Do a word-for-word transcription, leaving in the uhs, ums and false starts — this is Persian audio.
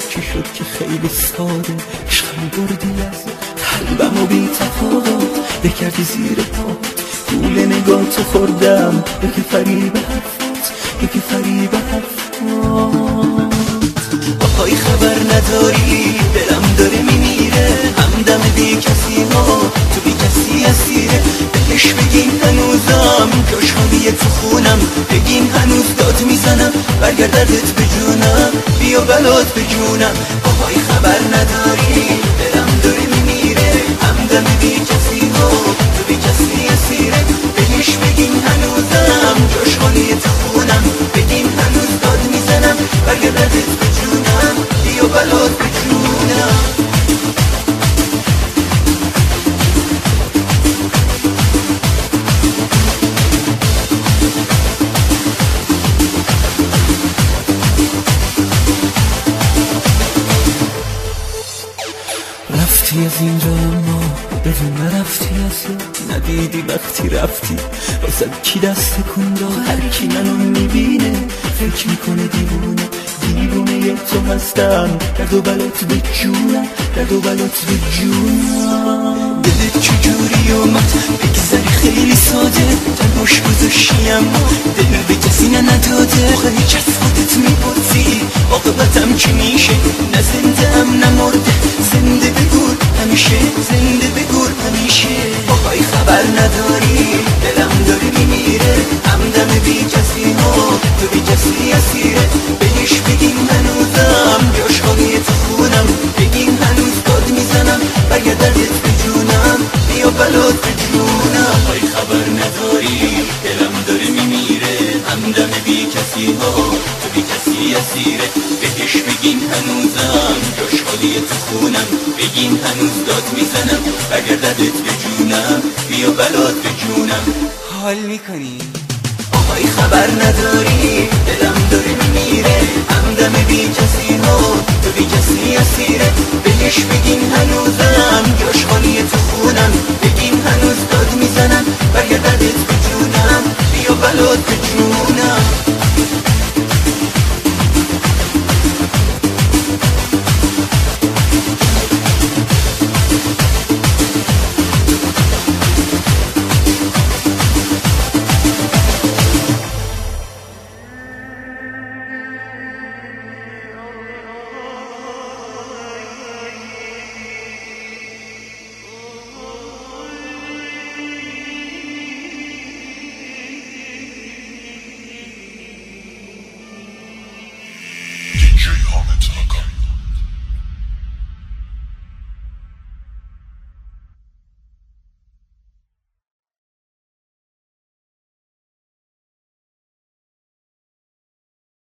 چی شد که خیلی ساده عشقم بردی از قلبم و بی تفاوت بکردی زیر پات گول نگاه تو خوردم یکی فریب حرفت یکی فریب حرفت آهای خبر نداری دلم داره میمیره همدم بی کسی ها تو بی کسی اسیره بهش بگین هنوزم جاشانیه تو خونم بگین هنوز داد میزنم برگرد دردت به جونم بیا بلات به جونم آهای خبر نداری دلم داره میمیره همدم بی کسی ها تو بی کسی اسیره بهش بگین هنوزم جاشانیه تو خونم بگین هنوز داد میزنم برگرد دردت به جونم بیا بلات به جونم رفتی از اینجا اما بدون نرفتی اصلا ندیدی وقتی رفتی واسد کی دست کن داد هر کی منو میبینه فکر میکنه دیوونه دیوونه یه تو هستم درد و بلات به جونم درد و بلات به جونم دلت چجوری اومد بگذری خیلی ساده تنهاش گذاشتی اما دل به کسی نداده آخه هیچ از خودت میپرسی عاقبتم چی میشه نه زنده ام نه مرده زنده بگور همیشه زنده بگور همیشه آهای خبر نداری دلم داره میمیره همدم بی کسی ها تو بی کسی اسیره بهش بگین هنوزم جاش خالیه تو خونم بگین هنوز داد میزنم برگرد دردت به جونم بیا بلات به جونم آهای خبر نداری دلم داره میمیره همدم بی کسی ها تو بی کسی اسیره بهش بگین هنوزم جاش خالیه تو خونم بگین هنوز داد میزنم برگرد دردت به جونم بیا بلات به جونم حال میکنی آهای خبر نداری دلم داره میمیره همدم بی کسی ها تو بی کسی اسیره بهش بگین هنوزم جاش